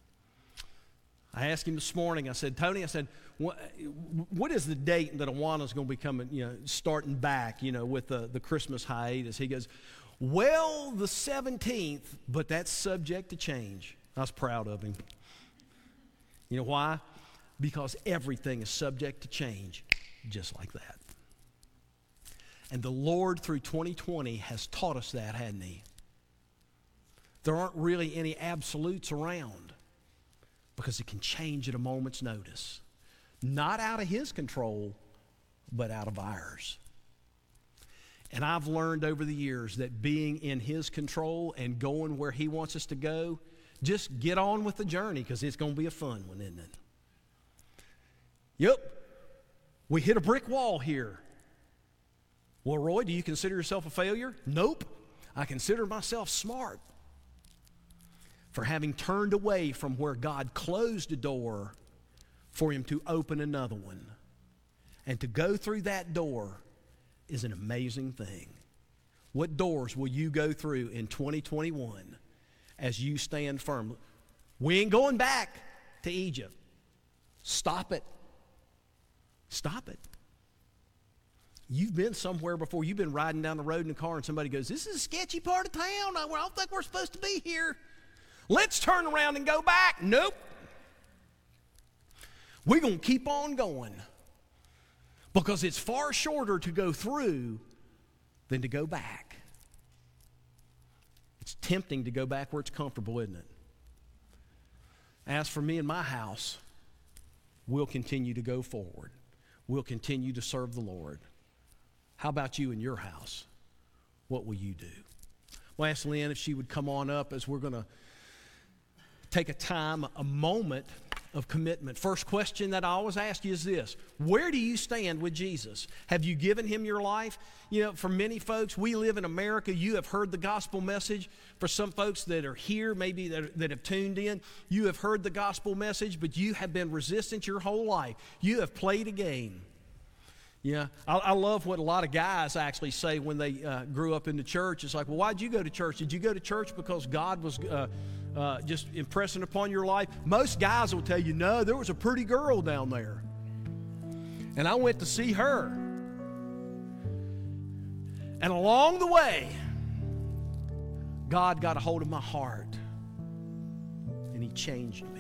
I asked him this morning, I said, Tony, I said, what, what is the date that Awana's going to be coming, you know, starting back, you know, with the, the Christmas hiatus? He goes, well, the seventeenth, but that's subject to change. I was proud of him. You know why? Because everything is subject to change, just like that. And the Lord, through twenty twenty, has taught us that, hadn't He? There aren't really any absolutes around because it can change at a moment's notice. Not out of His control, but out of ours. And I've learned over the years that being in His control and going where He wants us to go, just get on with the journey because it's going to be a fun one, isn't it? Yep. We hit a brick wall here. Well, Roy, do you consider yourself a failure? Nope. I consider myself smart for having turned away from where God closed a door for him to open another one. And to go through that door is an amazing thing. What doors will you go through in twenty twenty-one as you stand firm? We ain't going back to Egypt. Stop it. Stop it. You've been somewhere before. You've been riding down the road in a car and somebody goes, this is a sketchy part of town. I don't think we're supposed to be here. Let's turn around and go back. Nope. We're going to keep on going because it's far shorter to go through than to go back. It's tempting to go back where it's comfortable, isn't it? As for me and my house, we'll continue to go forward. We'll continue to serve the Lord. How about you in your house? What will you do? Well, ask Lynn if she would come on up as we're going to take a time, a moment of commitment. First question that I always ask you is this: where do you stand with Jesus? Have you given him your life? You know, for many folks, we live in America. You have heard the gospel message. For some folks that are here, maybe that, that have tuned in, you have heard the gospel message, but you have been resistant your whole life. You have played a game. Yeah, I, I love what a lot of guys actually say when they uh, grew up in the church. It's like, well, why'd you go to church? Did you go to church because God was uh, uh, just impressing upon your life? Most guys will tell you, no, there was a pretty girl down there, and I went to see her. And along the way, God got a hold of my heart, and he changed me.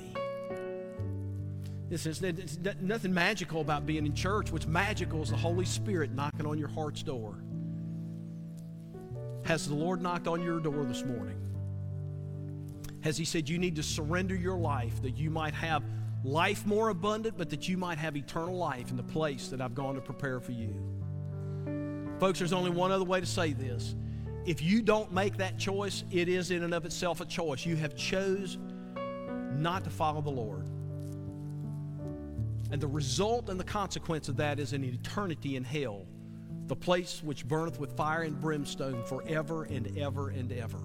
It's, it's nothing magical about being in church. What's magical is the Holy Spirit knocking on your heart's door. Has the Lord knocked on your door this morning? Has he said you need to surrender your life that you might have life more abundant, but that you might have eternal life in the place that I've gone to prepare for you? Folks, there's only one other way to say this. If you don't make that choice, it is in and of itself a choice. You have chose not to follow the Lord. And the result and the consequence of that is an eternity in hell, the place which burneth with fire and brimstone forever and ever and ever.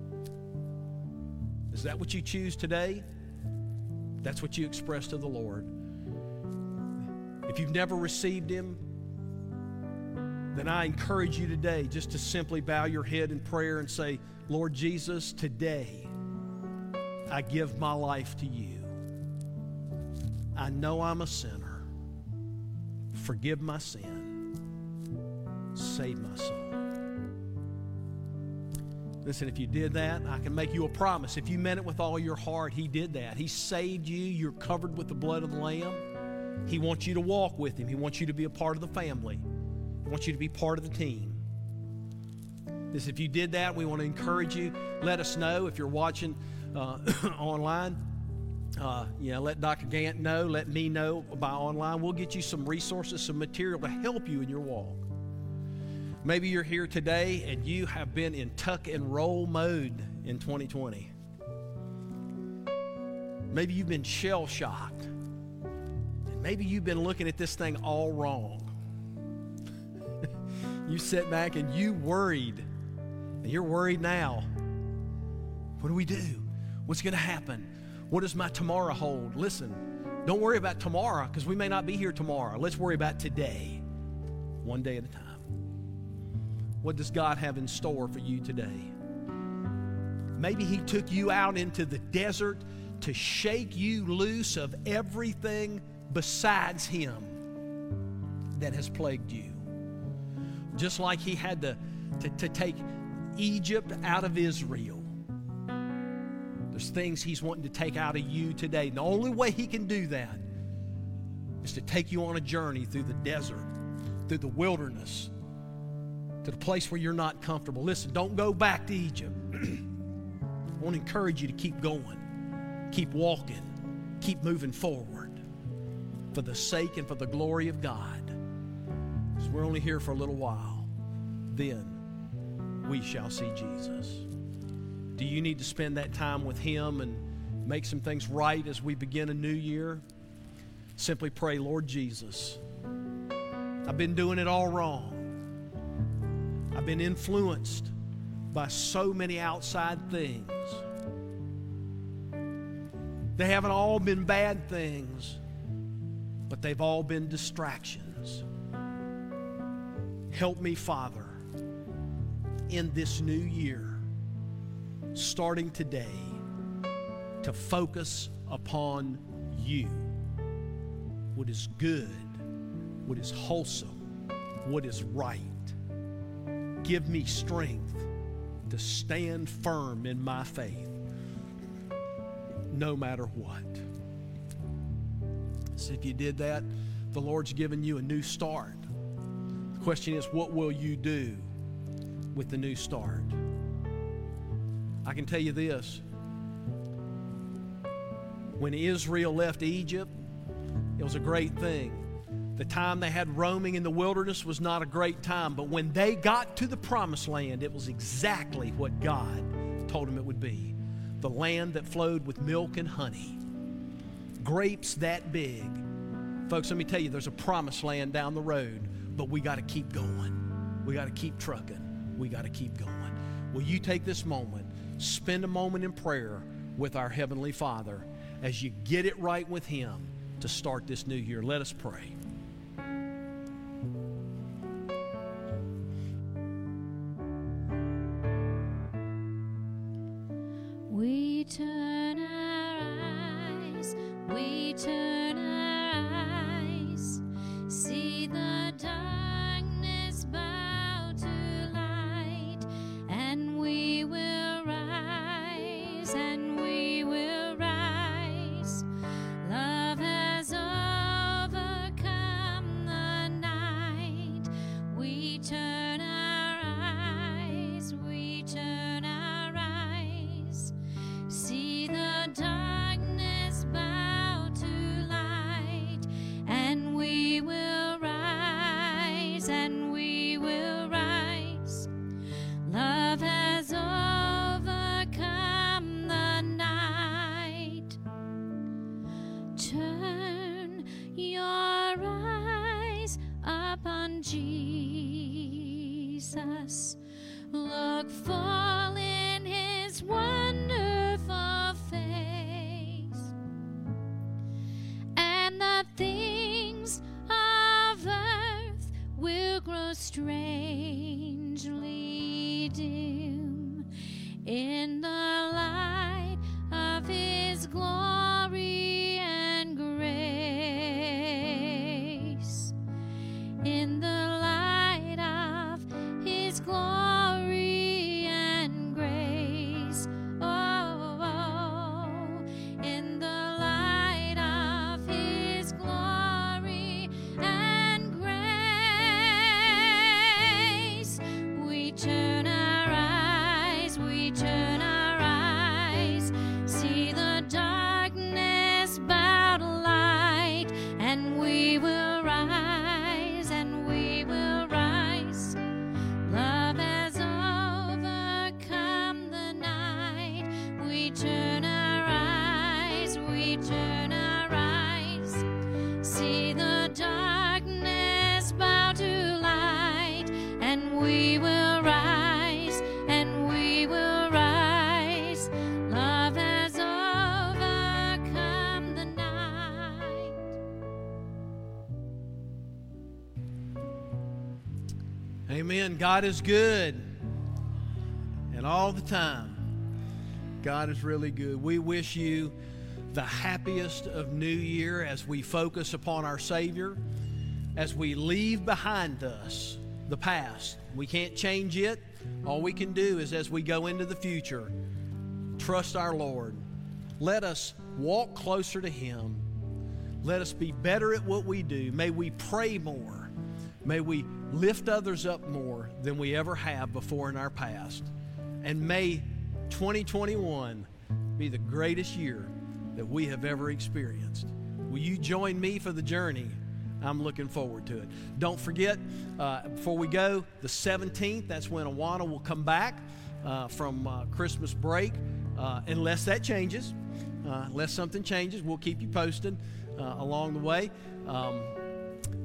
Is that what you choose today? That's what you express to the Lord. If you've never received him, then I encourage you today just to simply bow your head in prayer and say, Lord Jesus, today I give my life to you. I know I'm a sinner. Forgive my sin. Save my soul. Listen, if you did that, I can make you a promise. If you meant it with all your heart, he did that. He saved you. You're covered with the blood of the Lamb. He wants you to walk with him. He wants you to be a part of the family. He wants you to be part of the team. Listen, if you did that, we want to encourage you. Let us know if you're watching uh, online. Uh, you know, let Doctor Gant know, let me know by online. We'll get you some resources, some material to help you in your walk. Maybe you're here today and you have been in tuck and roll mode in twenty twenty. Maybe you've been shell-shocked. And maybe you've been looking at this thing all wrong. You sit back and you worried. And you're worried now. What do we do? What's going to happen? What does my tomorrow hold? Listen, don't worry about tomorrow because we may not be here tomorrow. Let's worry about today, one day at a time. What does God have in store for you today? Maybe he took you out into the desert to shake you loose of everything besides him that has plagued you. Just like he had to, to, to take Egypt out of Israel. There's things he's wanting to take out of you today. And the only way he can do that is to take you on a journey through the desert, through the wilderness, to the place where you're not comfortable. Listen, don't go back to Egypt. I want to encourage you to keep going, keep walking, keep moving forward for the sake and for the glory of God. Because we're only here for a little while. Then we shall see Jesus. Do you need to spend that time with him and make some things right as we begin a new year? Simply pray, Lord Jesus, I've been doing it all wrong. I've been influenced by so many outside things. They haven't all been bad things, but they've all been distractions. Help me, Father, in this new year, starting today, to focus upon you. What is good, what is wholesome, what is right. Give me strength to stand firm in my faith, no matter what. So if you did that, the Lord's given you a new start. The question is, what will you do with the new start? I can tell you this. When Israel left Egypt, it was a great thing. The time they had roaming in the wilderness was not a great time, but when they got to the promised land, it was exactly what God told them it would be. The land that flowed with milk and honey. Grapes that big. Folks, let me tell you, there's a promised land down the road, but we got to keep going. We got to keep trucking. We got to keep going. Will you take this moment, spend a moment in prayer with our Heavenly Father as you get it right with Him to start this new year? Let us pray. We turn our eyes, we turn our eyes, see the darkness bow to light, and we will rise, and we will rise. Love has overcome the night. We turn our eyes, we turn our eyes, see the darkness bow to light, and we will rise, and we will rise. Love has overcome the night. Turn your eyes upon Jesus. Look full in His wonderful face, and the things of earth will grow strangely dim in the light of His glory and grace. In the light of His glory and grace. Oh, oh, in the light of His glory and grace. We turn our eyes, we turn our eyes, see the darkness bow to light, and we will rise, and we will rise. Love has overcome the night. We turn our eyes, we turn our eyes, see the darkness bow to light, and we will rise, and we will rise. Love has overcome the night. Amen. God is good. And all the time, God is really good. We wish you the happiest of New Year as we focus upon our Savior, as we leave behind us the past. We can't change it. All we can do is, as we go into the future, trust our Lord. Let us walk closer to Him. Let us be better at what we do. May we pray more. May we lift others up more than we ever have before in our past. And may twenty twenty-one be the greatest year that we have ever experienced. Will you join me for the journey? I'm looking forward to it. Don't forget, uh, before we go, the seventeenth, that's when Awana will come back uh, from uh, Christmas break. Uh, unless that changes, uh, unless something changes, we'll keep you posted uh, along the way. Um,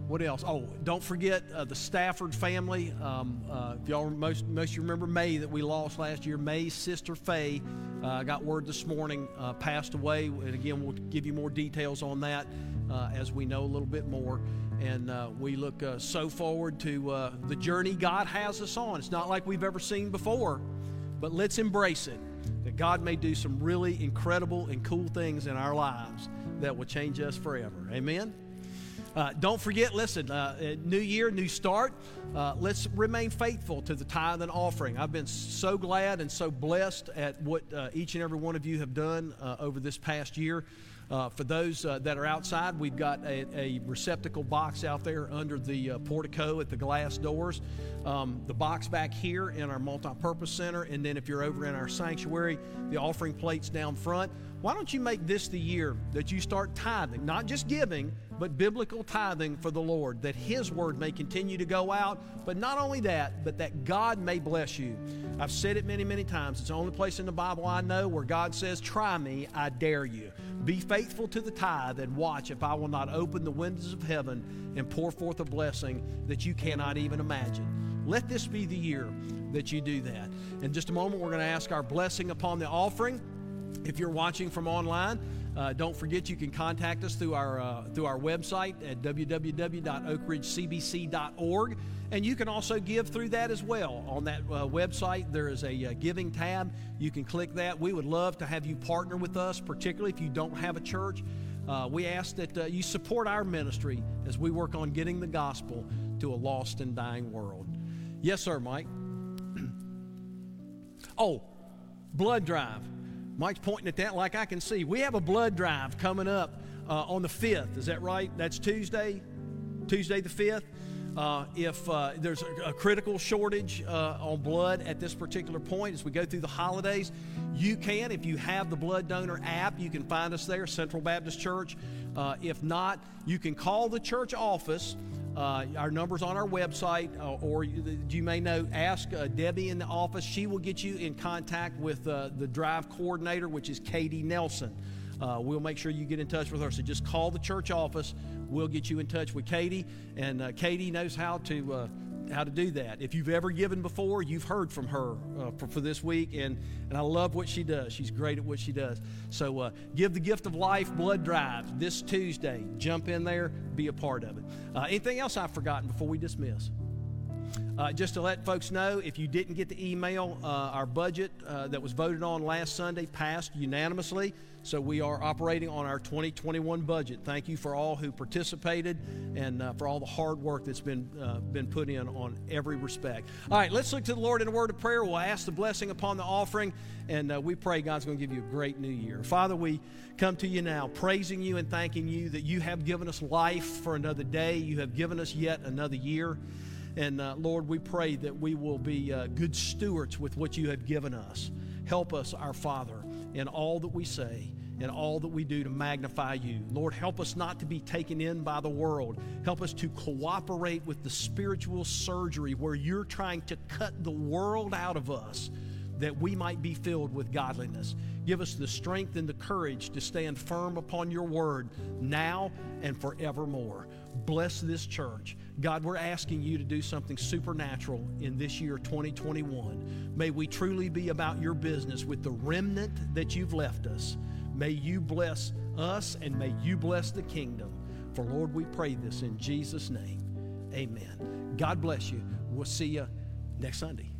What else? Oh, don't forget uh, the Stafford family. Um, uh, if y'all most most of you remember May that we lost last year. May's sister Faye, uh, I got word this morning, uh, passed away. And again, we'll give you more details on that uh, as we know a little bit more. And uh, we look uh, so forward to uh, the journey God has us on. It's not like we've ever seen before, but let's embrace it. That God may do some really incredible and cool things in our lives that will change us forever. Amen? Uh, don't forget, listen, uh, new year, new start. Uh, let's remain faithful to the tithe and offering. I've been so glad and so blessed at what uh, each and every one of you have done uh, over this past year. Uh, for those uh, that are outside, we've got a, a receptacle box out there under the uh, portico at the glass doors. Um, the box back here in our multi-purpose center, and then if you're over in our sanctuary, the offering plates down front. Why don't you make this the year that you start tithing, not just giving, but biblical tithing for the Lord, that His word may continue to go out, but not only that, but that God may bless you. I've said it many, many times. It's the only place in the Bible I know where God says, try me, I dare you. Be faithful to the tithe and watch if I will not open the windows of heaven and pour forth a blessing that you cannot even imagine. Let this be the year that you do that. In just a moment, we're going to ask our blessing upon the offering. If you're watching from online, uh, don't forget you can contact us through our uh, through our website at w w w dot oak ridge c b c dot org, and you can also give through that as well. On that uh, website, there is a uh, giving tab. You can click that. We would love to have you partner with us, particularly if you don't have a church. Uh, we ask that uh, you support our ministry as we work on getting the gospel to a lost and dying world. Yes, sir, Mike. Oh, blood drive. Mike's pointing at that like I can see. We have a blood drive coming up uh, on the fifth. Is that right? That's Tuesday, Tuesday the fifth. Uh, if uh, there's a, a critical shortage uh, on blood at this particular point as we go through the holidays, you can, if you have the Blood Donor app, you can find us there, Central Baptist Church. Uh, if not, you can call the church office. Uh, our number's on our website, uh, or you, you may know, ask uh, Debbie in the office. She will get you in contact with uh, the drive coordinator, which is Katie Nelson. Uh, we'll make sure you get in touch with her. So just call the church office. We'll get you in touch with Katie, and uh, Katie knows how to uh, how to do that. If you've ever given before, you've heard from her uh, for, for this week, and, and I love what she does. She's great at what she does. So uh, Give the Gift of Life blood drive this Tuesday. Jump in there, be a part of it. Uh, anything else I've forgotten before we dismiss? Uh, just to let folks know, if you didn't get the email, uh, our budget uh, that was voted on last Sunday passed unanimously. So we are operating on our twenty twenty-one budget. Thank you for all who participated and uh, for all the hard work that's been uh, been put in on every respect. All right, let's look to the Lord in a word of prayer. We'll ask the blessing upon the offering, and uh, we pray God's going to give you a great new year. Father, we come to you now praising you and thanking you that you have given us life for another day. You have given us yet another year. And uh, Lord, we pray that we will be uh, good stewards with what you have given us. Help us, our Father, in all that we say, in all that we do to magnify you. Lord, help us not to be taken in by the world. Help us to cooperate with the spiritual surgery where you're trying to cut the world out of us, that we might be filled with godliness. Give us the strength and the courage to stand firm upon your word now and forevermore. Bless this church. God, we're asking you to do something supernatural in this year, twenty twenty-one. May we truly be about your business with the remnant that you've left us. May you bless us and may you bless the kingdom. For Lord, we pray this in Jesus' name. Amen. God bless you. We'll see you next Sunday.